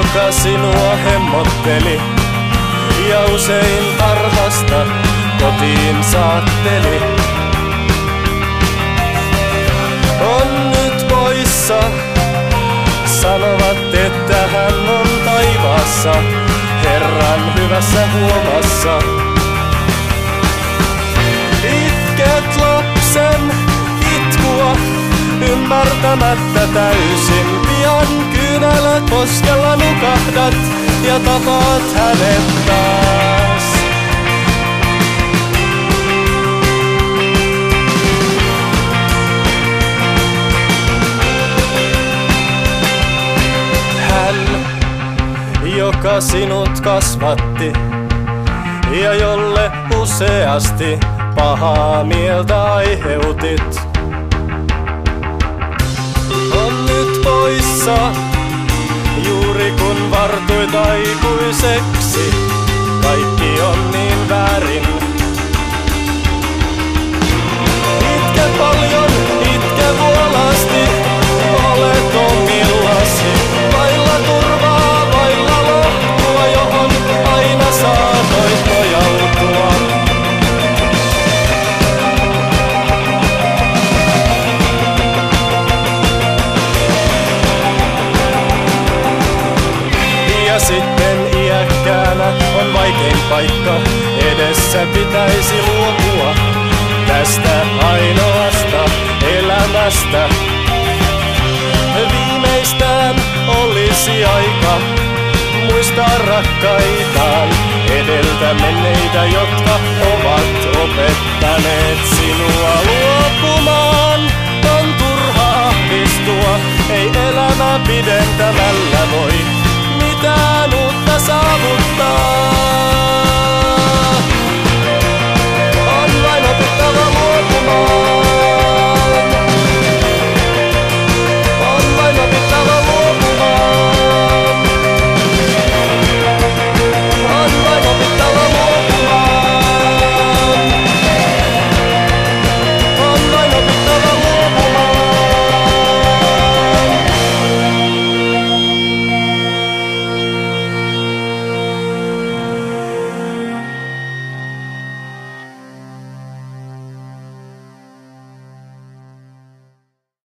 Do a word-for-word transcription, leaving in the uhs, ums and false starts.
joka sinua hemmotteli ja usein tarhasta kotiin saatteli, on nyt poissa. Sanovat, että hän on taivaassa, Herran hyvässä huomassa. Itket lapsen itkua, ymmärtämättä täysin. Pian kyynälät poskella nukahdat ja tapaat hänet taas. Hän, joka sinut kasvatti ja jolle useasti pahaa mieltä aiheutit, on nyt poissa, juuri kun vartuit aikuiseksi. Kaikki on niin väärin. Itke paljon, itke vuolasti, olet omillasi. Vailla turvaa, vailla lohtua, johon aina saatoit nojautua. Ja sitten iäkkäänä on vaikein paikka, edessä pitäisi luopua tästä ainoasta elämästä. Viimeistään olisi aika muistaa rakkaitaan, edeltä menneitä, jotka ovat opettaneet sinua luopumaan. On turha ahdistua, ei elämää pidentämällä